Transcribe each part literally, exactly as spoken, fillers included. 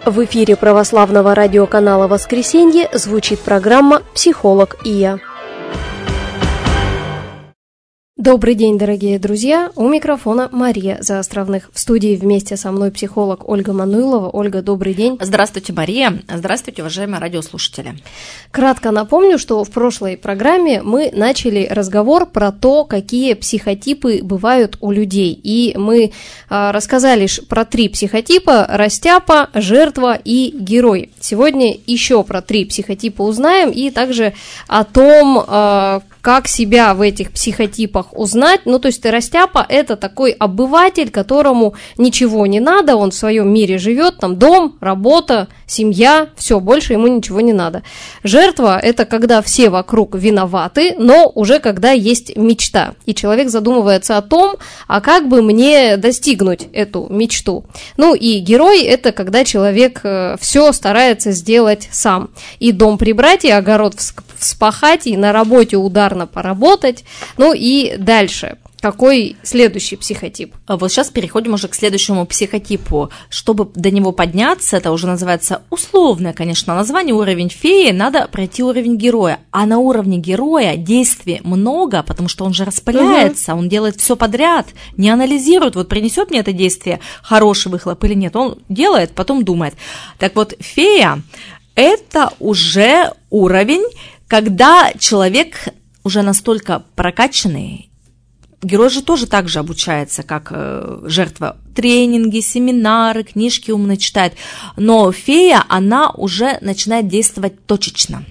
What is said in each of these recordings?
В эфире православного радиоканала «Воскресенье» звучит программа «Психолог и я». Добрый день, дорогие друзья! У микрофона Мария Заостровных. В студии вместе со мной психолог Ольга Мануилова. Ольга, добрый день. Здравствуйте, Мария. Здравствуйте, уважаемые радиослушатели. Кратко напомню, что в прошлой программе мы начали разговор про то, какие психотипы бывают у людей. И мы а, рассказали про три психотипа: растяпа, жертва и герой. Сегодня еще про три психотипа узнаем и также о том, а, как себя в этих психотипах узнать. Ну, то есть растяпа – это такой обыватель, которому ничего не надо, он в своем мире живет, там дом, работа, семья, все, больше ему ничего не надо. Жертва – это когда все вокруг виноваты, но уже когда есть мечта, и человек задумывается о том, а как бы мне достигнуть эту мечту. Ну, и герой – это когда человек все старается сделать сам. И дом прибрать, и огород вспахать, и на работе ударно поработать. Ну и дальше. Какой следующий психотип? Вот сейчас переходим уже к следующему психотипу. Чтобы до него подняться, это уже называется условное, конечно, название, уровень феи, надо пройти уровень героя. А на уровне героя действий много, потому что он же распыляется, угу. Он делает все подряд, не анализирует, вот принесет мне это действие хороший выхлоп или нет. Он делает, потом думает. Так вот, фея – это уже уровень, когда человек уже настолько прокачанный. Герой же тоже так же обучается, как э, жертва. Тренинги, семинары, книжки умно читает. Но фея, она уже начинает действовать точечно.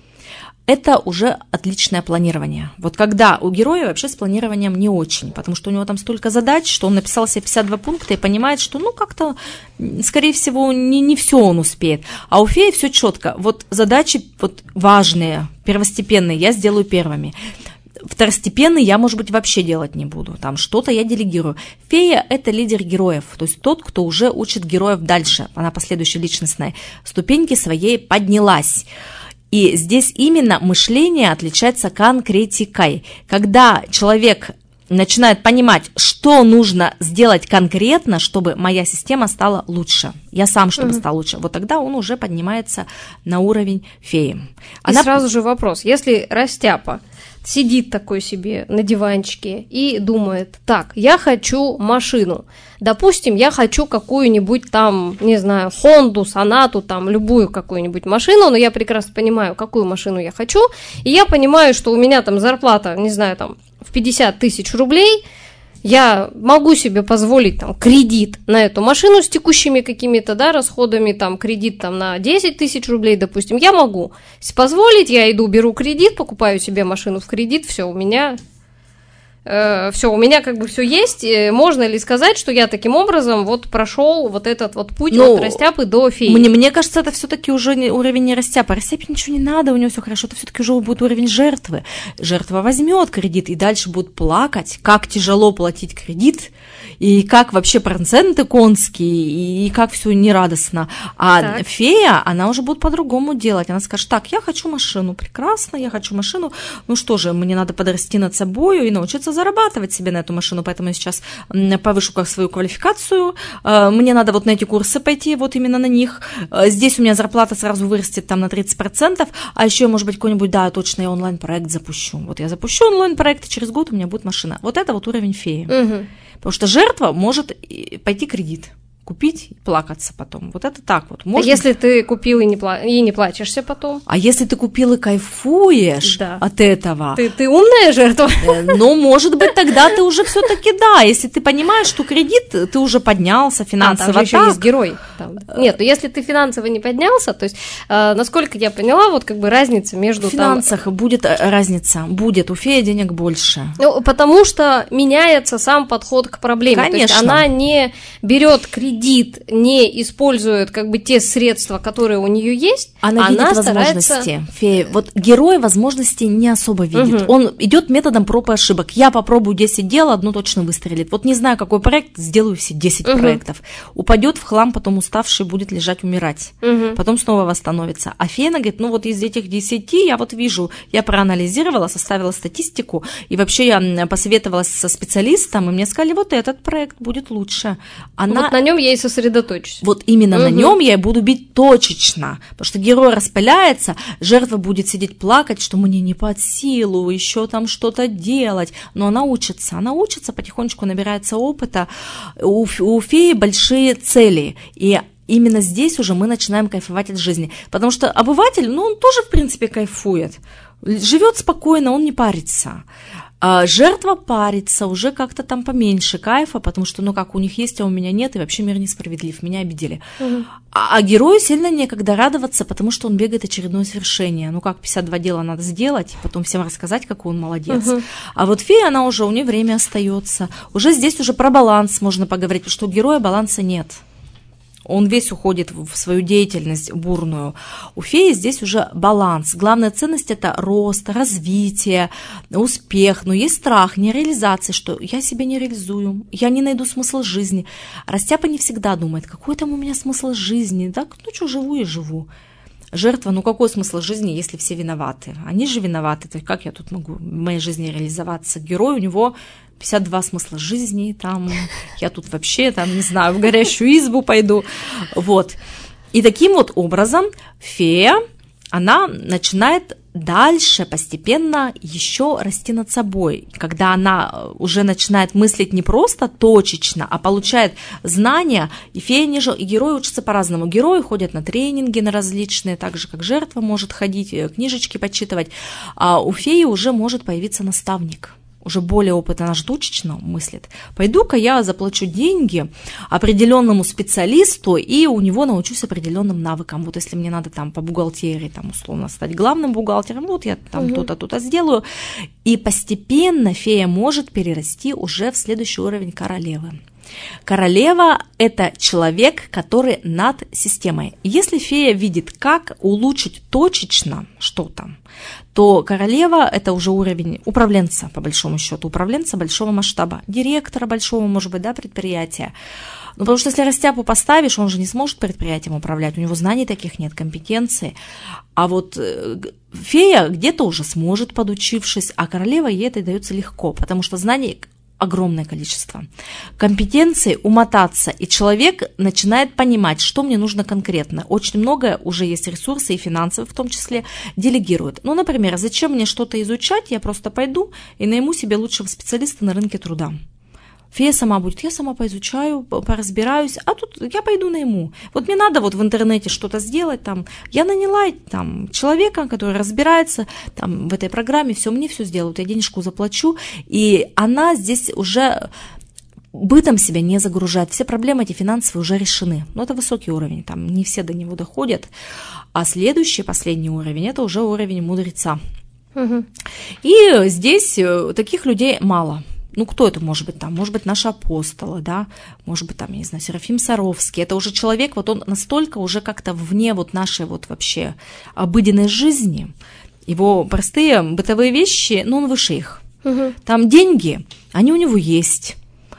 Это уже отличное планирование. Вот когда у героя вообще с планированием не очень, потому что у него там столько задач, что он написал себе пятьдесят два пункта и понимает, что ну как-то, скорее всего, не, не все он успеет. А у феи все четко. Вот задачи вот важные, первостепенные я сделаю первыми. Второстепенный я, может быть, вообще делать не буду. Там что-то я делегирую. Фея – это лидер героев, то есть тот, кто уже учит героев дальше. Она по следующей личностной ступеньке своей поднялась. И здесь именно мышление отличается конкретикой. Когда человек начинает понимать, что нужно сделать конкретно, чтобы моя система стала лучше, я сам, чтобы угу. стал лучше, вот тогда он уже поднимается на уровень феи. Она... И сразу же вопрос, если растяпа сидит такой себе на диванчике и думает: так, я хочу машину. Допустим, я хочу какую-нибудь там, не знаю, Хонду, Сонату, там, любую какую-нибудь машину, но я прекрасно понимаю, какую машину я хочу, и я понимаю, что у меня там зарплата, не знаю, там, в пятьдесят тысяч рублей, я могу себе позволить там кредит на эту машину с текущими какими-то, да, расходами, там, кредит там на десять тысяч рублей, допустим, я могу позволить, я иду, беру кредит, покупаю себе машину в кредит, все, у меня, э, все, у меня как бы все есть, можно ли сказать, что я таким образом вот прошел вот этот вот путь ну, от растяпы до феи? Мне, мне кажется, это все-таки уже не, уровень не растяпы, растяпе ничего не надо, у него все хорошо, это все-таки уже будет уровень жертвы. Жертва возьмет кредит и дальше будет плакать, как тяжело платить кредит, и как вообще проценты конские, и как все нерадостно. А так. Фея, она уже будет по-другому делать. Она скажет: так, я хочу машину, прекрасно, я хочу машину. Ну что же, мне надо подрасти над собой и научиться зарабатывать себе на эту машину, поэтому я сейчас повышу как свою квалификацию. Мне надо вот на эти курсы пойти, вот именно на них. Здесь у меня зарплата сразу вырастет там на тридцать процентов, а еще, может быть, какой-нибудь, да, точно, я онлайн-проект запущу. Вот я запущу онлайн-проект, и через год у меня будет машина. Вот это вот уровень феи. Угу. Потому что жертва может пойти кредит купить и плакаться потом. Вот это так вот. Можно... А если ты купил и не, пла... и не плачешься потом? А если ты купил и кайфуешь да. от этого? Ты, ты умная жертва? Ну, может быть, тогда ты уже все-таки да. Если ты понимаешь, что кредит, ты уже поднялся финансово. А, там же еще есть герой. Там. Нет, ну если ты финансово не поднялся, то есть, э, насколько я поняла, вот как бы разница между... В финансах там... будет разница. Будет. У феи денег больше. Ну, потому что меняется сам подход к проблеме. Конечно. То есть она не берет кредит, кредит, не использует как бы те средства, которые у нее есть, она, она видит старается... возможности. Фея, вот герой возможностей не особо видит. Угу. Он идет методом проб и ошибок. Я попробую десять дел, одно точно выстрелит. Вот не знаю, какой проект, сделаю все десять угу. проектов. Упадет в хлам, потом уставший будет лежать, умирать. Угу. Потом снова восстановится. А фея говорит, ну вот из этих десяти я вот вижу, я проанализировала, составила статистику, и вообще я посоветовалась со специалистом, и мне сказали, вот этот проект будет лучше. Она... Вот на нем я и сосредоточусь. Вот именно угу. на нем я и буду бить точечно, потому что герой распыляется, жертва будет сидеть плакать, что мне не под силу еще там что-то делать, но она учится, она учится, потихонечку набирается опыта, у, у феи большие цели, и именно здесь уже мы начинаем кайфовать от жизни, потому что обыватель, ну он тоже в принципе кайфует, живет спокойно, он не парится. А жертва парится, уже как-то там поменьше кайфа, потому что, ну, как у них есть, а у меня нет, и вообще мир несправедлив, меня обидели. Угу. А, а герою сильно некогда радоваться, потому что он бегает очередное свершение. Ну, как пятьдесят два дела надо сделать, потом всем рассказать, какой он молодец. Угу. А вот фея, она уже, у нее время остается. Уже здесь уже про баланс можно поговорить, потому что у героя баланса нет. Он весь уходит в свою деятельность бурную. У феи здесь уже баланс. Главная ценность – это рост, развитие, успех. Но есть страх, нереализация, что я себя не реализую, я не найду смысл жизни. Растяпа не всегда думает, какой там у меня смысл жизни. Так, ну что, живу и живу. Жертва, ну какой смысл жизни, если все виноваты? Они же виноваты, то как я тут могу в моей жизни реализоваться? Герой, у него пятьдесят два смысла жизни, там, я тут вообще, там, не знаю, в горящую избу пойду, вот. И таким вот образом фея, она начинает дальше постепенно еще расти над собой, когда она уже начинает мыслить не просто точечно, а получает знания, и фея не жил, и герои учатся по-разному. Герои ходят на тренинги на различные, так же, как жертва может ходить, книжечки почитывать, а у феи уже может появиться наставник. Уже более опытно, она же точечно мыслит. Пойду-ка я заплачу деньги определенному специалисту, и у него научусь определенным навыкам. Вот если мне надо там по бухгалтерии, там, условно, стать главным бухгалтером, вот я там угу. то-то, то-то сделаю. И постепенно фея может перерасти уже в следующий уровень королевы. Королева – это человек, который над системой. Если фея видит, как улучшить точечно что-то, то королева – это уже уровень управленца, по большому счету, управленца большого масштаба, директора большого, может быть, да, предприятия. Ну, потому что если растяпу поставишь, он же не сможет предприятием управлять, у него знаний таких нет, компетенции. А вот фея где-то уже сможет, подучившись, а королева ей это дается легко, потому что знаний огромное количество. Компетенции умотаться, и человек начинает понимать, что мне нужно конкретно. Очень много уже есть ресурсы, и финансовые в том числе, делегируют. Ну, например, зачем мне что-то изучать, я просто пойду и найму себе лучшего специалиста на рынке труда. Фея сама будет, я сама поизучаю, поразбираюсь, а тут я пойду найму. Вот мне надо вот в интернете что-то сделать, там, я наняла там человека, который разбирается там, в этой программе, все, мне все сделают, я денежку заплачу, и она здесь уже бытом себя не загружает, все проблемы эти финансовые уже решены, но это высокий уровень, там не все до него доходят, а следующий, последний уровень, это уже уровень мудреца. Угу. И здесь таких людей мало. Ну, кто это может быть там? Может быть, наши апостолы, да, может быть, там, я не знаю, Серафим Саровский. Это уже человек, вот он настолько уже как-то вне вот нашей вот вообще обыденной жизни. Его простые бытовые вещи, ну, он выше их. Угу. Там деньги, они у него есть.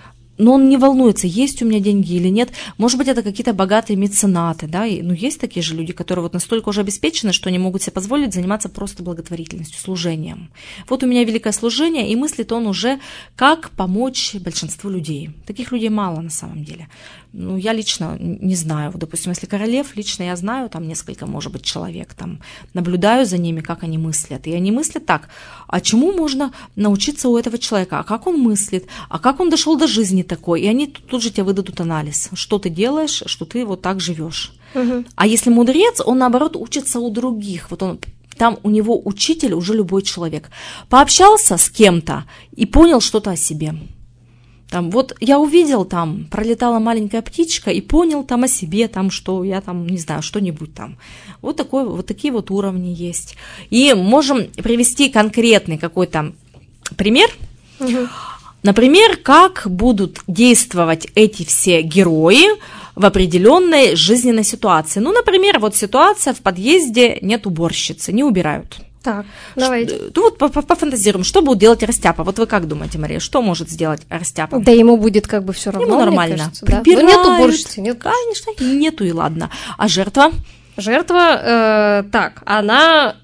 Но он не волнуется, есть у меня деньги или нет. Может быть, это какие-то богатые меценаты, да, и, ну, есть такие же люди, которые вот настолько уже обеспечены, что они могут себе позволить заниматься просто благотворительностью, служением. Вот у меня великое служение, и мыслит он уже, как помочь большинству людей. Таких людей мало на самом деле. Ну, я лично не знаю, допустим, если королев, лично я знаю, там несколько, может быть, человек, там, наблюдаю за ними, как они мыслят, и они мыслят так, а чему можно научиться у этого человека, а как он мыслит, а как он дошел до жизни такой, и они тут, тут же тебе выдадут анализ, что ты делаешь, что ты вот так живешь. Угу. А если мудрец, он, наоборот, учится у других, вот он... Там у него учитель уже любой человек. Пообщался с кем-то и понял что-то о себе. Там, вот я увидел, там пролетала маленькая птичка и понял там о себе, там, что я там, не знаю, что-нибудь там. Вот, такой, вот такие вот уровни есть. И можем привести конкретный какой-то пример. Угу. Например, как будут действовать эти все герои в определенной жизненной ситуации. Ну, например, вот ситуация в подъезде, нет уборщицы, не убирают. Так, давайте. Ну вот пофантазируем, что будет делать Растяпа. Вот вы как думаете, Мария, что может сделать Растяпа? Да ему будет как бы все равно, ему нормально. Кажется, да? Ну, нет уборщицы, нет. Конечно, нету и ладно. А жертва? Жертва, э, так, она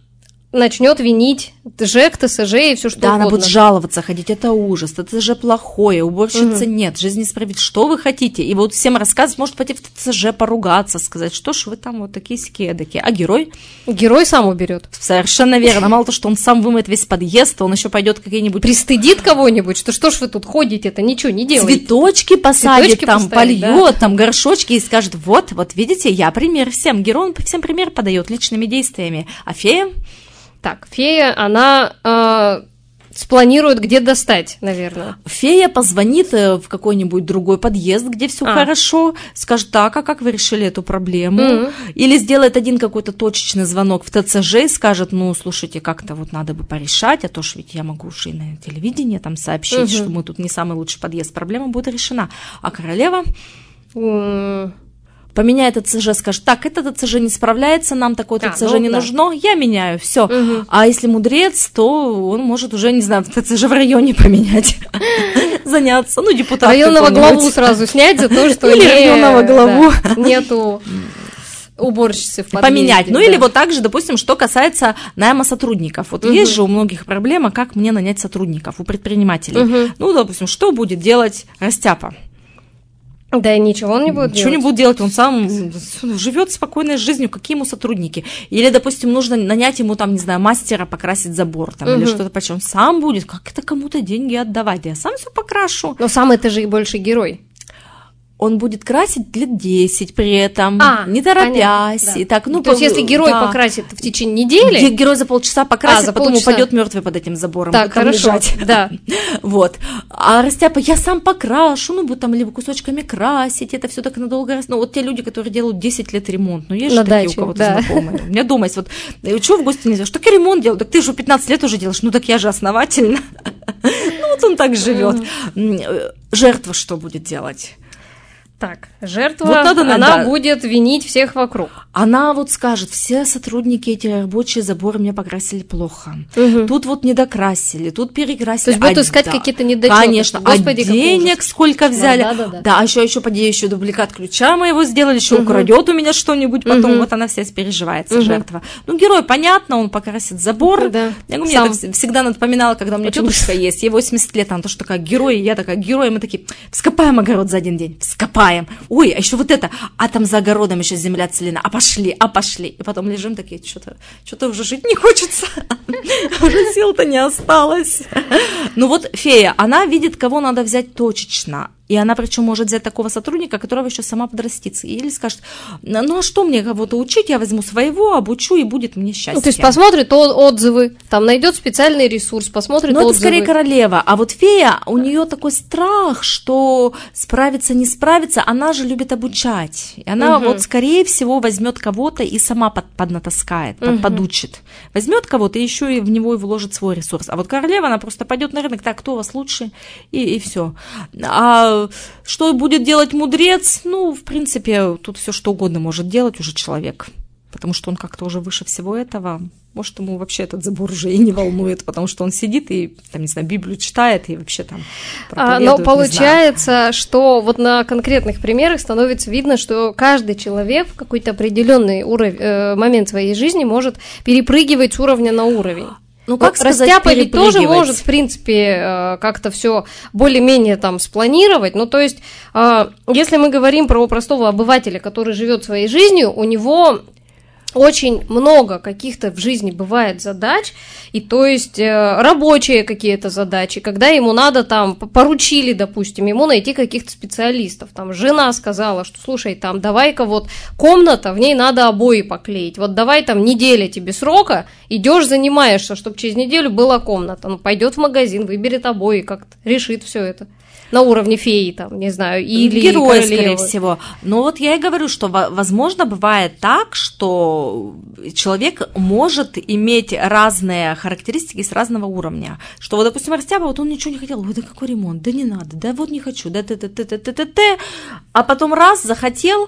начнет винить ТЖЭК, ТСЖ и все что да, угодно. Она будет жаловаться, ходить, это ужас, это же плохое, уборщицы угу. нет, жизнь несправедлива, что вы хотите? И вот всем рассказывать, может пойти в ТСЖ поругаться, сказать, что ж вы там вот такие-сякие эдакие. А герой? Герой сам уберет. Совершенно верно. Мало того, что он сам вымоет весь подъезд, он еще пойдет какие-нибудь... Пристыдит кого-нибудь, что что ж вы тут ходите, это ничего не делаете. Цветочки посадит, Цветочки там поставить, польет, да. там горшочки и скажет, вот, вот видите, я пример всем. Герой, он всем пример подает личными действиями. А фея? Так, фея, она э, спланирует, где достать, наверное. Фея позвонит в какой-нибудь другой подъезд, где все а. хорошо, скажет, так, а как вы решили эту проблему? Mm-hmm. Или сделает один какой-то точечный звонок в ТЦЖ и скажет, ну, слушайте, как-то вот надо бы порешать, а то ж ведь я могу уже и на телевидении там сообщить, mm-hmm. что мы тут не самый лучший подъезд, проблема будет решена. А королева... Mm-hmm. Поменяет ТЦЖ, скажет, так, это ТЦЖ не справляется, нам такое ТЦЖ а, ну, не да. нужно, я меняю, все. Угу. А если мудрец, то он может уже, не знаю, ТЦЖ в районе поменять, заняться, ну, депутат. Районного главу сразу снять за то, что или районного главу нету уборщицы в подъезде. Поменять. Ну, да. Или вот так же, допустим, что касается найма сотрудников. Вот угу. есть же у многих проблема, как мне нанять сотрудников, у предпринимателей. Угу. Ну, допустим, что будет делать растяпа? Да, ничего он не будет Ничего делать. не будет делать, он сам живет спокойной жизнью, какие ему сотрудники. Или, допустим, нужно нанять ему, там, не знаю, мастера покрасить забор, там, угу. или что-то, почему он сам будет, как это кому-то деньги отдавать, я сам все покрашу. Но сам это же и больше герой. Он будет красить лет десять при этом, а, не торопясь. Да. И так, ну, то есть, если герой да. покрасит в течение недели... Герой за полчаса покрасит, а, потом полчаса. Упадет мертвый под этим забором. Так, хорошо, лежать. Да. Вот. А растяпа, я сам покрашу, ну, будет там либо кусочками красить, это все так надолго раз. Ну, вот те люди, которые делают десять лет ремонт, ну, есть на же даче, такие у кого-то да. знакомые. У меня дома есть вот, что в гости нельзя, что такой ремонт делал? Так ты же пятнадцать лет уже делаешь, ну, так я же основательно. Ну, вот он так живет. Жертва что будет делать? Так, жертва, вот надо, она да. будет винить всех вокруг. Она вот скажет, все сотрудники эти рабочие заборы мне покрасили плохо. Угу. Тут вот не докрасили, тут перекрасили. То есть будут а, искать да. какие-то недочеты. Конечно, Господи, а денег сколько взяли. Да, да, да. да, а еще, еще поди, еще дубликат ключа моего сделали, еще угу. украдет у меня что-нибудь потом. Угу. Вот она вся переживается, угу. жертва. Ну, герой, понятно, он покрасит забор. Да. Я говорю, мне это всегда напоминало, когда у меня тетушка есть, ей восемьдесят лет, она тоже такая герой, я такая герой, и мы такие, вскопаем огород за один день, вскопаем. Ой, а еще вот это, а там за огородом еще земля целина, а пошли, а пошли. И потом лежим такие, что-то, что-то уже жить не хочется, уже сил-то не осталось. Ну вот фея, она видит, кого надо взять точечно. И она причем может взять такого сотрудника, которого еще сама подрастится. Или скажет, ну а что мне кого-то учить, я возьму своего, обучу, и будет мне счастье. Ну, то есть посмотрит отзывы, там найдет специальный ресурс, посмотрит отзывы. Ну, это скорее королева. А вот фея, у нее такой страх, что справиться, не справиться, она же любит обучать. И она угу. вот, скорее всего, возьмет кого-то и сама под, поднатаскает, угу. под, подучит. Возьмет кого-то и еще и в него и вложит свой ресурс. А вот королева, она просто пойдет на рынок, так, кто у вас лучше, и, и все. А что будет делать мудрец? Ну, в принципе, тут все что угодно может делать уже человек, потому что он как-то уже выше всего этого. Может, ему вообще этот забор уже и не волнует, потому что он сидит и, там, не знаю, Библию читает и вообще там проповедует. Но получается, что вот на конкретных примерах становится видно, что каждый человек в какой-то определенный уров... момент своей жизни может перепрыгивать с уровня на уровень. Ну, как вот сказать, растяпа ведь тоже может, в принципе, как-то все более-менее там спланировать. Ну, то есть, если мы говорим про простого обывателя, который живет своей жизнью, у него очень много каких-то в жизни бывает задач, и то есть рабочие какие-то задачи, когда ему надо там, поручили, допустим, ему найти каких-то специалистов, там жена сказала, что слушай, там давай-ка вот комната, в ней надо обои поклеить, вот давай там неделя тебе срока, идешь занимаешься, чтобы через неделю была комната, ну пойдет в магазин, выберет обои, как-то решит все это. На уровне феи, там, не знаю, или героя, скорее всего. Но вот я и говорю, что, возможно, бывает так, что человек может иметь разные характеристики с разного уровня. Что, вот, допустим, растяпа, вот он ничего не хотел, ой, да какой ремонт, да не надо, да вот не хочу, да т-т-т-т-т-т-т, а потом раз захотел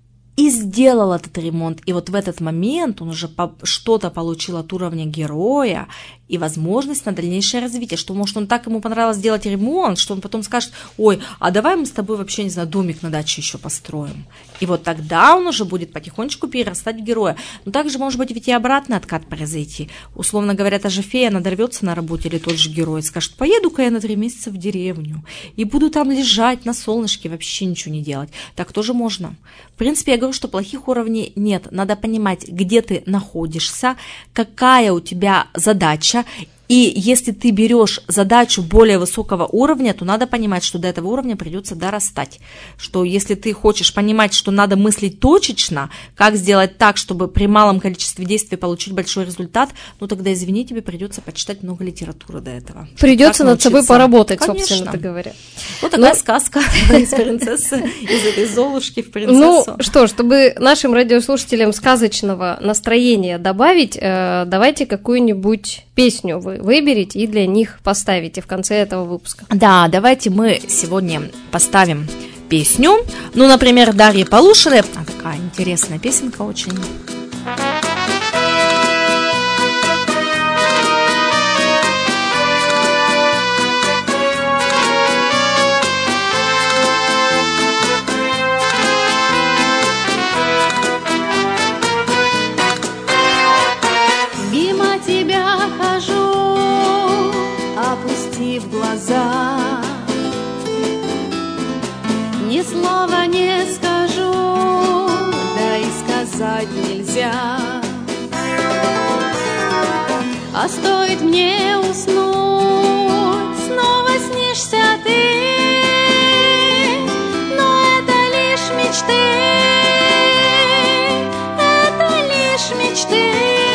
и сделал этот ремонт. И вот в этот момент он уже что-то получил от уровня героя, и возможность на дальнейшее развитие, что, может, он так ему понравилось делать ремонт, что он потом скажет: ой, а давай мы с тобой вообще, не знаю, домик на даче еще построим. И вот тогда он уже будет потихонечку перерастать в героя. Но также, может быть, ведь и обратный откат произойти. Условно говоря, та же фея надорвется на работе, или тот же герой скажет: поеду-ка я на три месяца в деревню и буду там лежать на солнышке, вообще ничего не делать. Так тоже можно. В принципе, я говорю, что плохих уровней нет. Надо понимать, где ты находишься, какая у тебя задача. И если ты берешь задачу более высокого уровня, то надо понимать, что до этого уровня придется дорастать. Что если ты хочешь понимать, что надо мыслить точечно, как сделать так, чтобы при малом количестве действий получить большой результат, ну тогда, извини, тебе придется почитать много литературы до этого. Придется над собой поработать, Конечно. собственно говоря. Вот такая Но... сказка из принцессы, из этой Золушки в принцессу. Ну что, чтобы нашим радиослушателям сказочного настроения добавить, давайте какую-нибудь песню вы выберите и для них поставите в конце этого выпуска. Да, давайте мы сегодня поставим песню. Ну, например, Дарьи Полушиной. А, такая интересная песенка очень. В глаза ни слова не скажу, да и сказать нельзя. А стоит мне уснуть, снова снишься ты, но это лишь мечты, это лишь мечты.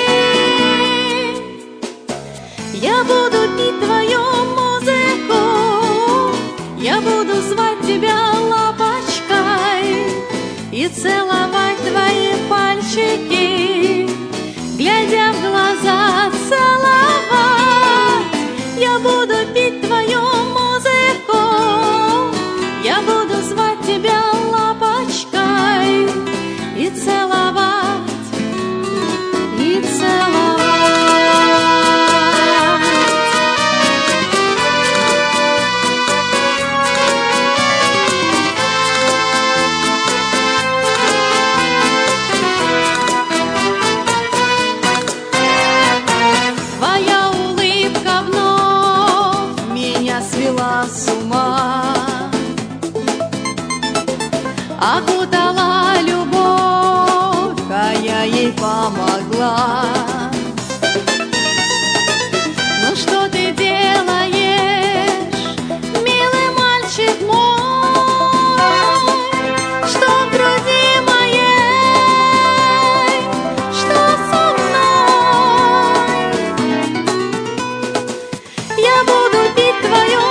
Я буду пить твою музыку, я буду звать тебя лапочкой и целовать твои пальчики, глядя в глаза целовать. Я буду пить твою музыку, я буду звать тебя лапочкой и целовать, и целовать. С ума окутала любовь, а я ей помогла. Ну что ты делаешь, милый мальчик мой, что в груди моей, что со мной? Я буду пить твою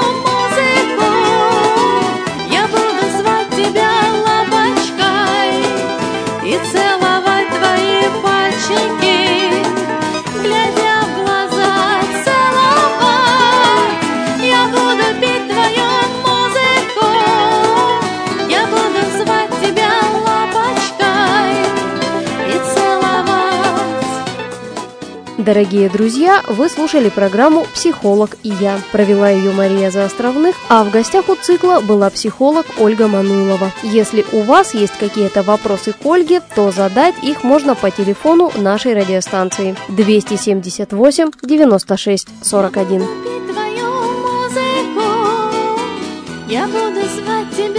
тебя лапочкой и целовать твои пальчики, глядя в глаза целовать. Я буду пить твою музыку, я буду звать тебя лапочкой и целовать. Дорогие друзья, вы слушали программу «Психолог и я». Провела ее Мария Заостровных, а в гостях у цикла была психолог Ольга Мануйлова. Если у вас есть какие-то вопросы к Ольге, то задать их можно по телефону нашей радиостанции двести семьдесят восемь девяносто шесть сорок один. Я буду звать тебя